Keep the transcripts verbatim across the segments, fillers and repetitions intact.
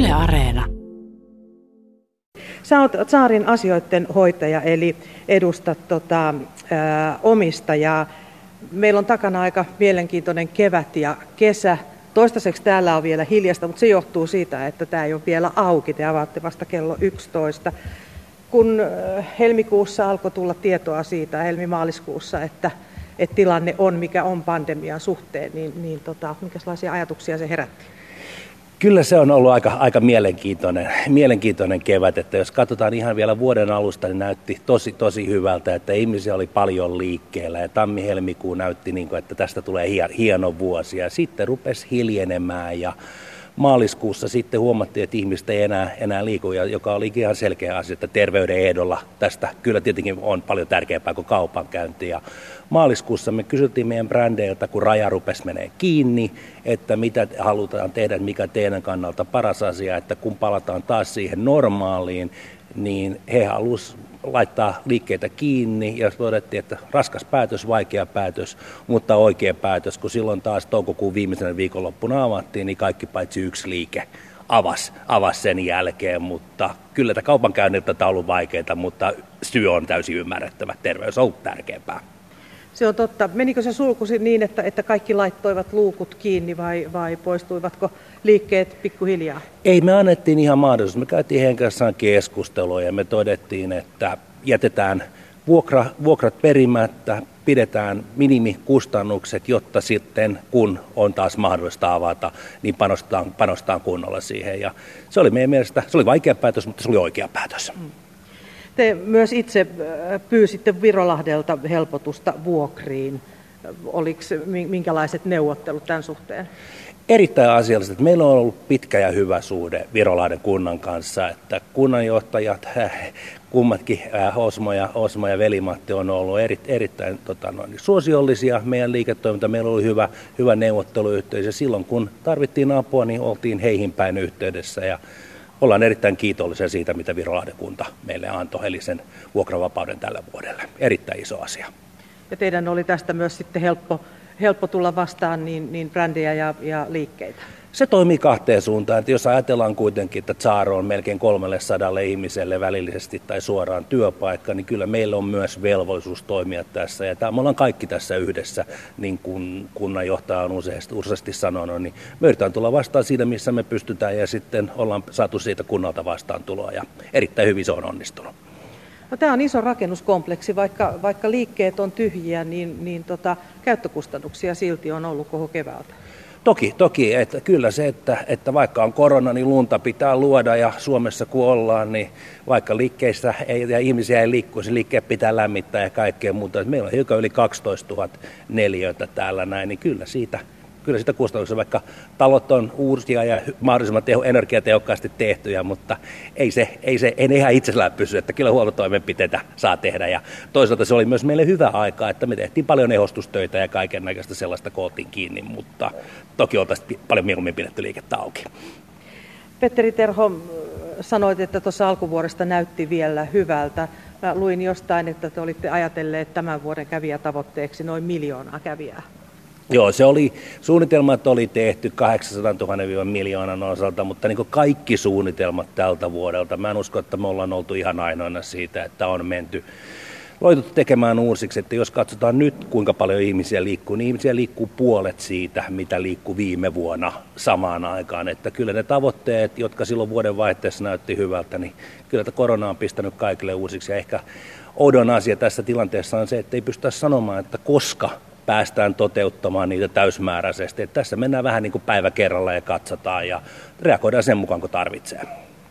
Yle Areena. Sä oot Tsaarin asioiden hoitaja, eli edustat tota, ää, omistajaa. Meillä on takana aika mielenkiintoinen kevät ja kesä. Toistaiseksi täällä on vielä hiljasta, mutta se johtuu siitä, että tämä ei ole vielä auki. Te avaatte vasta kello yksitoista. Kun helmikuussa alkoi tulla tietoa siitä, helmimaaliskuussa, että, että tilanne on mikä on pandemian suhteen, niin, niin tota, minkälaisia ajatuksia se herätti? Kyllä se on ollut aika, aika mielenkiintoinen, mielenkiintoinen kevät, että jos katsotaan ihan vielä vuoden alusta, niin näytti tosi, tosi hyvältä, että ihmisiä oli paljon liikkeellä ja tammi-helmikuu näytti, niin kuin, että tästä tulee hieno vuosi ja sitten rupesi hiljenemään ja maaliskuussa sitten huomattiin, että ihmistä ei enää, enää liiku, joka oli ihan selkeä asia, että terveyden ehdolla tästä kyllä tietenkin on paljon tärkeämpää kuin kaupankäynti. Ja maaliskuussa me kysyttiin meidän brändeiltä, kun raja rupesi menee kiinni, että mitä halutaan tehdä, mikä teidän kannalta paras asia, että kun palataan taas siihen normaaliin, niin he halusivat laittaa liikkeitä kiinni ja todettiin, että raskas päätös, vaikea päätös, mutta oikea päätös, kun silloin taas toukokuun viimeisenä viikonloppuna avattiin, niin kaikki paitsi yksi liike avasi, avasi sen jälkeen, mutta kyllä tämä kaupankäynniltä tämä on ollut vaikeaa, mutta syy on täysin ymmärrettävä, terveys on ollut tärkeämpää. Se on totta. Menikö se sulku niin, että, että kaikki laittoivat luukut kiinni vai, vai poistuivatko liikkeet pikkuhiljaa? Ei, me annettiin ihan mahdollisuus. Me käytiin heidän kanssaan keskustelua ja me todettiin, että jätetään vuokra, vuokrat perimättä, pidetään minimikustannukset, jotta sitten kun on taas mahdollista avata, niin panostetaan, panostetaan kunnolla siihen. Ja se oli meidän mielestä, se oli vaikea päätös, mutta se oli oikea päätös. Mm. Te myös itse pyysitte Virolahdelta helpotusta vuokriin. Oliko minkälaiset neuvottelut tämän suhteen? Erittäin asiallisesti. Meillä on ollut pitkä ja hyvä suhde Virolahden kunnan kanssa, että kunnanjohtajat, kummatkin Osmo ja, Osmo ja Veli-Matti on ollut eri, erittäin tota, noin, suosiollisia meidän liiketoiminta. Meillä oli hyvä, hyvä neuvotteluyhteys ja silloin kun tarvittiin apua, niin oltiin heihin päin yhteydessä ja ollaan erittäin kiitollisia siitä, mitä Virolahden kunta meille antoi, eli sen vuokravapauden tällä vuodelle. Erittäin iso asia. Ja teidän oli tästä myös sitten helppo, helppo tulla vastaan niin, niin brändejä ja, ja liikkeitä? Se toimii kahteen suuntaan. Että jos ajatellaan kuitenkin, että Tsaaro on melkein kolmelle ihmiselle välillisesti tai suoraan työpaikka, niin kyllä meillä on myös velvollisuus toimia tässä. Ja tämä, me ollaan kaikki tässä yhdessä, niin kuin kunnanjohtaja on useasti, useasti sanonut, niin me yritetään tulla vastaan siinä, missä me pystytään ja sitten ollaan saatu siitä kunnalta vastaan tuloa ja erittäin hyvin se on onnistunut. No, tämä on iso rakennuskompleksi, vaikka, vaikka liikkeet on tyhjiä, niin, niin tota, käyttökustannuksia silti on ollut koko keväältä. Toki, toki että kyllä se, että, että vaikka on korona, niin lunta pitää luoda ja Suomessa kun ollaan, niin vaikka liikkeissä ei, ja ihmisiä ei liikkuisi, liikkeet pitää lämmittää ja kaikkea muuta. Meillä on hiukan yli kaksitoistatuhatta neliötä täällä näin, niin kyllä siitä, kyllä siitä kustannuksia, vaikka talot on uusia ja mahdollisimman teho, energiatehokkaasti tehtyjä, mutta ei se, ei se ei ihan itsellään pysy, että kyllä huoltotoimenpiteitä saa tehdä. Ja toisaalta se oli myös meille hyvä aika, että me tehtiin paljon ehostustöitä ja kaiken näköistä sellaista koottiin kiinni, mutta toki oltaisiin paljon mieluummin pidetty liikettä auki. Petteri Terho, sanoit, että tuossa alkuvuodesta näytti vielä hyvältä. Mä luin jostain, että te olitte ajatelleet tämän vuoden kävijätavoitteeksi noin miljoonaa kävijää. Joo, se oli, suunnitelmat oli tehty kahdeksansataatuhatta miljoonan osalta, mutta niin kuin kaikki suunnitelmat tältä vuodelta, mä en usko, että me ollaan oltu ihan ainoina siitä, että on menty loituttu tekemään uusiksi, että jos katsotaan nyt, kuinka paljon ihmisiä liikkuu, niin ihmisiä liikkuu puolet siitä, mitä liikkuu viime vuonna samaan aikaan. Että kyllä ne tavoitteet, jotka silloin vuoden vaihteessa näytti hyvältä, niin kyllä että korona on pistänyt kaikille uusiksi. Ja ehkä oudon asia tässä tilanteessa on se, että ei pystytä sanomaan, että koska päästään toteuttamaan niitä täysmääräisesti. Että tässä mennään vähän niin kuin päivä kerralla ja katsotaan ja reagoidaan sen mukaan, kun tarvitsee.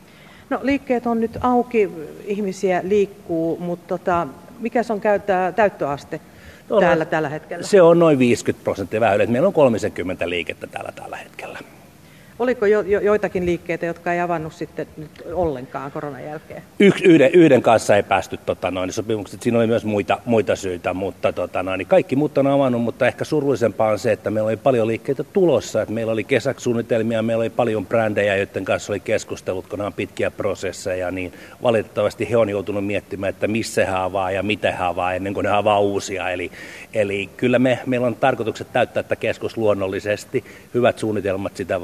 No, liikkeet on nyt auki, ihmisiä liikkuu, mutta tota, mikä se on käyttää, täyttöaste no, täällä tällä hetkellä? Se on noin viisikymmentä prosenttia vähän. Meillä on kolmekymmentä liikettä täällä tällä hetkellä. Oliko jo, jo, joitakin liikkeitä, jotka ei avannut sitten nyt ollenkaan koronan jälkeen? Yksi, yhden, yhden kanssa ei päästy tota, noin, sopimukset. Siinä oli myös muita, muita syitä, mutta tota, noin, kaikki muut on avannut, mutta ehkä surullisempaa on se, että meillä oli paljon liikkeitä tulossa. Että meillä oli kesäsuunnitelmia, meillä oli paljon brändejä, joiden kanssa oli keskustelut, kun nämä on pitkiä prosesseja, niin valitettavasti he on joutunut miettimään, että missä he avaa ja miten he avaa ennen kuin ne avaa uusia. Eli, eli kyllä me, meillä on tarkoitukset täyttää tätä keskus luonnollisesti, hyvät suunnitelmat sitä varten,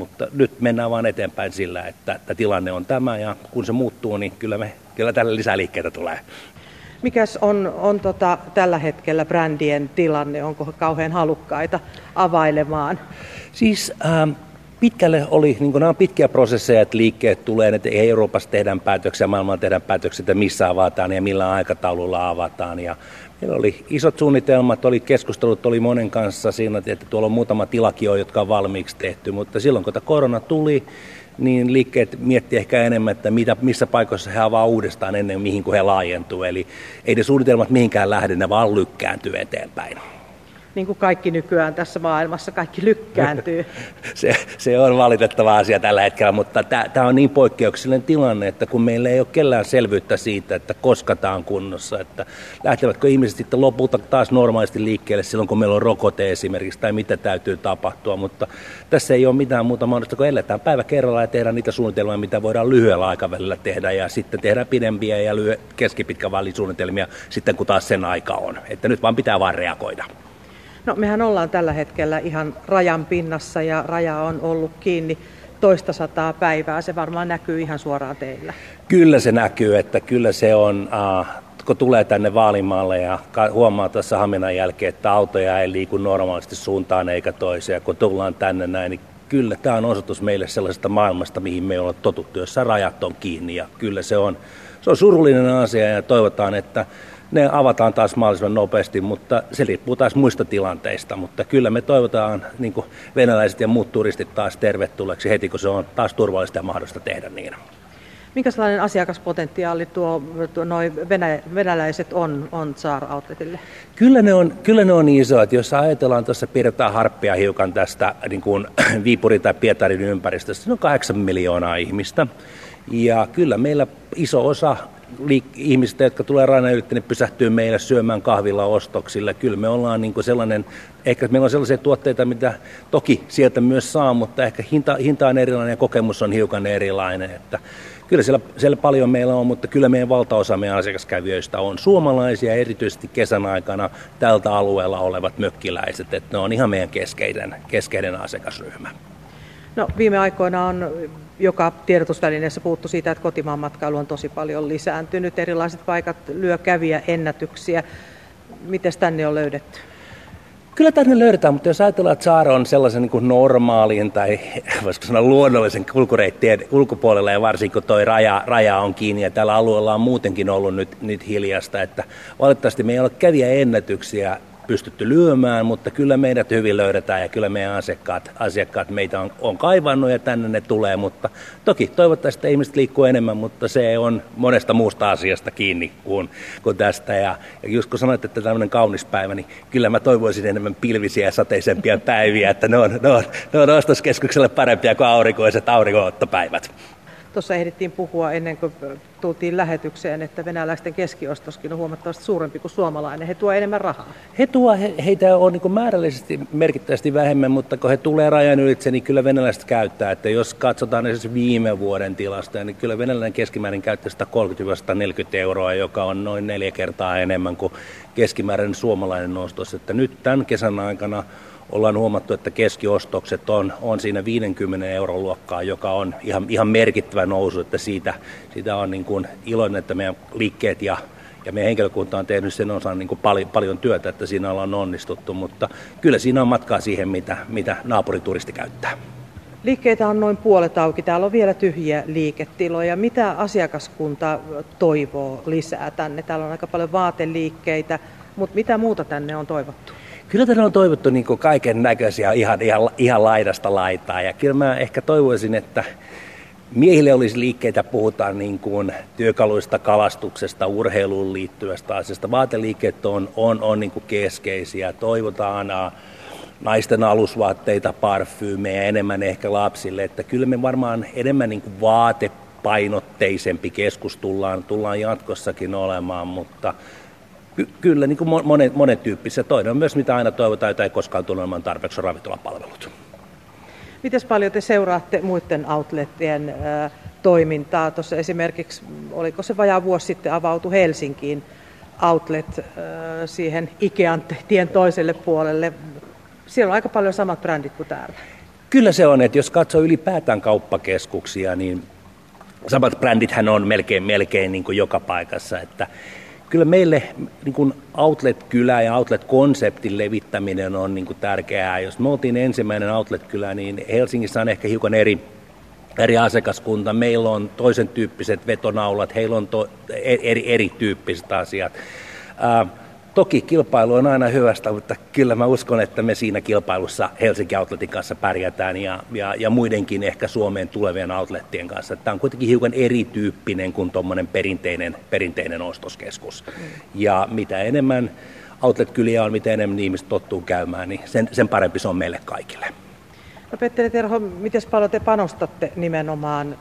mutta nyt mennään vaan eteenpäin sillä, että, että tilanne on tämä ja kun se muuttuu, niin kyllä, me, kyllä tällä lisää liikkeitä tulee. Mikäs on, on tota, tällä hetkellä brändien tilanne? Onko he kauhean halukkaita availemaan? Siis ähm, pitkälle oli, niin nämä on pitkiä prosesseja, että liikkeet tulee, että Euroopassa tehdään päätöksiä, maailmalla tehdään päätöksiä, että missä avataan ja millä aikataululla avataan. Ja meillä oli isot suunnitelmat, oli keskustelut, oli monen kanssa siinä, että tuolla on muutama tilakin, jotka on valmiiksi tehty, mutta silloin kun tämä korona tuli, niin liikkeet miettii ehkä enemmän, että mitä, missä paikoissa he avaa uudestaan ennen mihin kun he laajentuu. Eli ei ne suunnitelmat mihinkään lähde, ne vaan lykkääntyy eteenpäin. Niin kuin kaikki nykyään tässä maailmassa, kaikki lykkääntyy. se, se on valitettava asia tällä hetkellä, mutta tämä on niin poikkeuksellinen tilanne, että kun meillä ei ole kellään selvyyttä siitä, että koska tämä on kunnossa, että lähtevätkö ihmiset sitten lopulta taas normaalisti liikkeelle silloin, kun meillä on rokote esimerkiksi, tai mitä täytyy tapahtua, mutta tässä ei ole mitään muuta mahdollista, kun eletään päivä kerrallaan ja tehdään niitä suunnitelmia, mitä voidaan lyhyellä aikavälillä tehdä, ja sitten tehdään pidempiä ja lyhy- keskipitkän välin suunnitelmia sitten, kun taas sen aika on. Että nyt vaan pitää vaan reagoida. No mehän ollaan tällä hetkellä ihan rajan pinnassa ja raja on ollut kiinni toista sataa päivää. Se varmaan näkyy ihan suoraan teillä. Kyllä se näkyy, että kyllä se on, äh, kun tulee tänne Vaalimaalle ja huomaa tuossa Haminan jälkeen, että autoja ei liiku normaalisti suuntaan eikä toiseen. Kun tullaan tänne näin, niin kyllä tämä on osoitus meille sellaisesta maailmasta, mihin me ollaan totuttu, jossa rajat on kiinni. Ja kyllä se on, se on surullinen asia ja toivotaan, että ne avataan taas mahdollisimman nopeasti, mutta se riippuu taas muista tilanteista. Mutta kyllä me toivotaan niin kuin venäläiset ja muut turistit taas tervetulleeksi heti, kun se on taas turvallista ja mahdollista tehdä niin. Minkälainen asiakaspotentiaali tuo, tuo noi venä, venäläiset on, on Tsar Outletille? Kyllä ne on, kyllä ne on iso, että jos ajatellaan, tuossa pidetään harppia hiukan tästä niin kuin Viipurin tai Pietarin ympäristöstä, se on kahdeksan miljoonaa ihmistä. Ja kyllä meillä iso osa liik- ihmisistä, jotka tulee rajan ylitse, niin pysähtyy meille syömään kahvilla ostoksilla. Kyllä me ollaan niin kuin sellainen, ehkä meillä on sellaisia tuotteita, mitä toki sieltä myös saa, mutta ehkä hinta, hinta on erilainen ja kokemus on hiukan erilainen. Että kyllä siellä, siellä paljon meillä on, mutta kyllä meidän valtaosa meidän asiakaskävijöistä on suomalaisia, erityisesti kesän aikana tältä alueella olevat mökkiläiset. Että ne on ihan meidän keskeinen, keskeinen asiakasryhmä. No, viime aikoina on joka tiedotusvälineessä puhuttu siitä, että kotimaan matkailu on tosi paljon lisääntynyt. Erilaiset paikat lyö kävijä ennätyksiä. Miten tänne on löydetty? Kyllä tänne löydetään, mutta jos ajatellaan, että Saara on sellaisen niin kuin normaalin tai voisiko sanoa luonnollisen kulkureittien ulkopuolella ja varsinkin kun tuo raja, raja on kiinni ja tällä alueella on muutenkin ollut nyt, nyt hiljasta, että valitettavasti me ei ole kävijäennätyksiä pystytty lyömään, mutta kyllä meidät hyvin löydetään ja kyllä meidän asiakkaat, asiakkaat meitä on, on kaivannut ja tänne ne tulee, mutta toki toivottavasti että ihmiset liikkuu enemmän, mutta se on monesta muusta asiasta kiinni kuin, kuin tästä ja, ja just kun sanoit, että tämmöinen kaunis päivä, niin kyllä mä toivoisin enemmän pilvisiä ja sateisempia päiviä, että ne on, ne on, ne on ostoskeskukselle parempia kuin aurinkoiset aurinko-ottopäivät. Tuossa ehdittiin puhua ennen kuin tultiin lähetykseen, että venäläisten keskiostoskin on huomattavasti suurempi kuin suomalainen. He tuo enemmän rahaa. He tuo, he, heitä on niin kuin määrällisesti merkittävästi vähemmän, mutta kun he tulee rajan ylitse, niin kyllä venäläiset käyttää. Että jos katsotaan esimerkiksi viime vuoden tilasta, niin kyllä venäläinen keskimäärin käyttää sata kolmekymmentä neljäkymmentä euroa, joka on noin neljä kertaa enemmän kuin keskimääräinen suomalainen ostos. Että nyt tämän kesän aikana ollaan huomattu, että keskiostokset on, on siinä viidenkymmenen euron luokkaa, joka on ihan, ihan merkittävä nousu, että siitä, siitä on niin kuin iloinen, että meidän liikkeet ja, ja meidän henkilökunta on tehnyt sen osan niin kuin paljon, paljon työtä, että siinä ollaan onnistuttu, mutta kyllä siinä on matkaa siihen, mitä, mitä naapurituristi käyttää. Liikkeitä on noin puolet auki. Täällä on vielä tyhjiä liiketiloja. Mitä asiakaskunta toivoo lisää tänne? Täällä on aika paljon vaateliikkeitä, mutta mitä muuta tänne on toivottu? Kyllä tänne on toivottu niin kuin kaiken näköisiä ihan, ihan, ihan laidasta laitaa ja kyllä mä ehkä toivoisin, että miehille olisi liikkeitä, puhutaan niin kuin työkaluista, kalastuksesta, urheiluun liittyvästä asiasta. Vaateliikkeet on, on, on niin kuin keskeisiä. Toivotaan uh, naisten alusvaatteita, parfyymejä, enemmän ehkä lapsille. Että kyllä me varmaan enemmän niin kuin vaatepainotteisempi keskus tullaan, tullaan jatkossakin olemaan, mutta Ky- kyllä, niin kuin monet, monet tyyppisiä. Toinen on myös, mitä aina toivotaan, jota ei koskaan tule olemaan tarpeeksi ravintolapalvelut. Miten paljon te seuraatte muiden outletien äh, toimintaa? Tuossa esimerkiksi, oliko se vajaa vuosi sitten, avautui Helsinkiin outlet äh, siihen Ikean tien toiselle puolelle. Siellä on aika paljon samat brändit kuin täällä. Kyllä se on, että jos katsoo ylipäätään kauppakeskuksia, niin samat brändithän on melkein, melkein niin kuin joka paikassa, että kyllä meille niin kuin outlet-kylä ja outlet-konseptin levittäminen on niin kuin tärkeää. Jos me oltiin ensimmäinen outlet-kylä, niin Helsingissä on ehkä hiukan eri, eri asiakaskunta. Meillä on toisen tyyppiset vetonaulat, heillä on to, eri, erityyppiset asiat. Ää, toki kilpailu on aina hyvästä, mutta kyllä mä uskon, että me siinä kilpailussa Helsinki Outletin kanssa pärjätään ja, ja, ja muidenkin ehkä Suomeen tulevien outlettien kanssa. Tämä on kuitenkin hiukan erityyppinen kuin tuommoinen perinteinen, perinteinen ostoskeskus. Mm. Ja mitä enemmän outlet-kyliä on, mitä enemmän ihmiset tottuu käymään, niin sen, sen parempi se on meille kaikille. No Petteri Terho, miten paljon te panostatte nimenomaan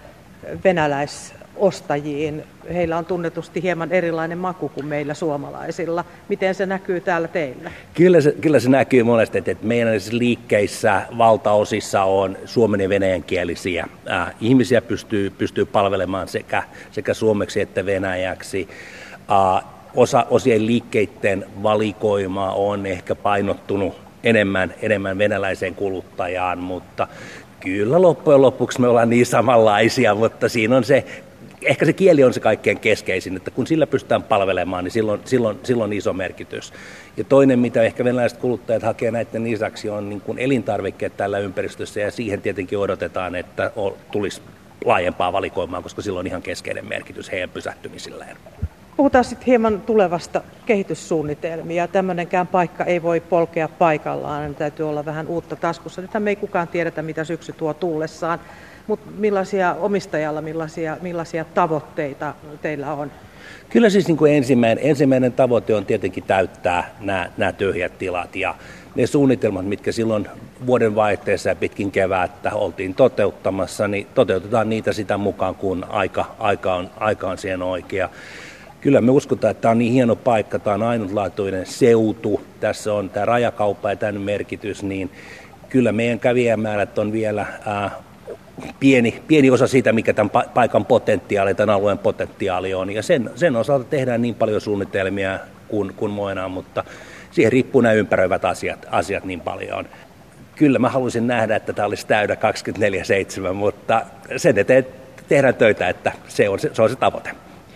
venäläisostajiin? Heillä on tunnetusti hieman erilainen maku kuin meillä suomalaisilla. Miten se näkyy täällä teillä? Kyllä se, kyllä se näkyy monesti, että meidän liikkeissä valtaosissa on suomen ja venäjänkielisiä. Äh, ihmisiä pystyy, pystyy palvelemaan sekä, sekä suomeksi että venäjäksi. Äh, osa, osien liikkeiden valikoima on ehkä painottunut enemmän, enemmän venäläiseen kuluttajaan, mutta kyllä loppujen lopuksi me ollaan niin samanlaisia, mutta siinä on se, ehkä se kieli on se kaikkein keskeisin, että kun sillä pystytään palvelemaan, niin silloin, silloin, silloin on iso merkitys. Ja toinen, mitä ehkä venäläiset kuluttajat hakee näiden lisäksi, on niin kuin elintarvikkeet tällä ympäristössä, ja siihen tietenkin odotetaan, että tulisi laajempaa valikoimaa, koska silloin on ihan keskeinen merkitys heidän pysähtymisilleen. Puhutaan sitten hieman tulevasta kehityssuunnitelmia. Tämmöinenkään paikka ei voi polkea paikallaan, täytyy olla vähän uutta taskussa. Nythän me ei kukaan tiedetä, mitä syksy tuo tullessaan, mutta millaisia omistajalla, millaisia, millaisia tavoitteita teillä on? Kyllä siis niin kuin ensimmäinen, ensimmäinen tavoite on tietenkin täyttää nämä, nämä tyhjät tilat ja ne suunnitelmat, mitkä silloin vuoden vaihteessa ja pitkin kevättä oltiin toteuttamassa, niin toteutetaan niitä sitä mukaan, kun aika, aika, on, aika on siihen oikea. Kyllä me uskotaan, että tämä on niin hieno paikka, tämä on ainutlaatuinen seutu, tässä on tämä rajakauppa ja tämän merkitys, niin kyllä meidän kävijämäärät on vielä ää, pieni, pieni osa siitä, mikä tämän paikan potentiaali, tämän alueen potentiaali on. Ja sen, sen osalta tehdään niin paljon suunnitelmia kuin, kuin voidaan, mutta siihen riippuu nämä ympäröivät asiat, asiat niin paljon. Kyllä mä haluaisin nähdä, että tämä olisi täydä kaksikymmentäneljä seitsemän, mutta sen eteen tehdään töitä, että se on se, se, on se tavoite.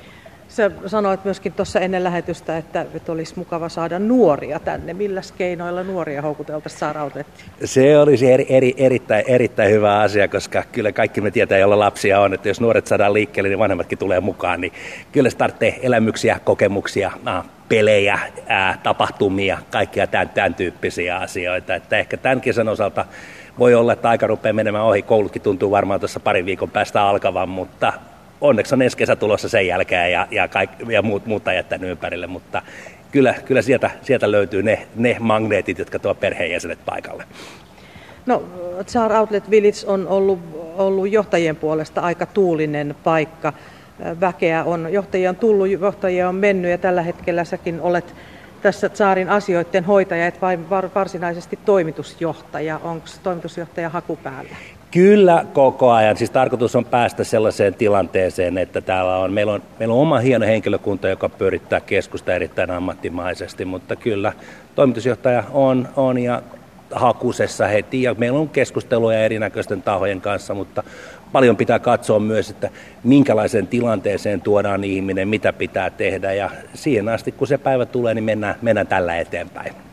Sä sanoit myöskin tuossa ennen lähetystä, että, että olisi mukava saada nuoria tänne. Milläs keinoilla nuoria houkuteltaisiin Saar Outlettiin? Se olisi eri, eri, erittäin, erittäin hyvä asia, koska kyllä kaikki me tietää, joilla lapsia on, että jos nuoret saadaan liikkeelle, niin vanhemmatkin tulee mukaan. Niin kyllä se tarvitsee elämyksiä, kokemuksia, pelejä, tapahtumia, kaikkia tämän, tämän tyyppisiä asioita. Että ehkä tämän kesän osalta voi olla, että aika rupeaa menemään ohi. Koulutkin tuntuu varmaan tuossa parin viikon päästä alkavan, mutta onneksi on ensi kesä tulossa sen jälkeen ja, ja, kaik, ja muut, muut ajat tämän ympärille, mutta kyllä, kyllä sieltä, sieltä löytyy ne, ne magneetit, jotka tuo perheenjäsenet paikalle. No, Saar Outlet Village on ollut, ollut johtajien puolesta aika tuulinen paikka. Väkeä on, johtajia on tullut, johtajia on mennyt ja tällä hetkellä säkin olet tässä Saarin asioiden hoitaja, et vain varsinaisesti toimitusjohtaja. Onko toimitusjohtaja haku päällä? Kyllä koko ajan. Siis tarkoitus on päästä sellaiseen tilanteeseen, että täällä on, meillä on, meillä on oma hieno henkilökunta, joka pyörittää keskusta erittäin ammattimaisesti, mutta kyllä toimitusjohtaja on, on ja hakusessa heti ja meillä on keskusteluja erinäköisten tahojen kanssa, mutta paljon pitää katsoa myös, että minkälaiseen tilanteeseen tuodaan ihminen, mitä pitää tehdä ja siihen asti kun se päivä tulee, niin mennään, mennään tällä eteenpäin.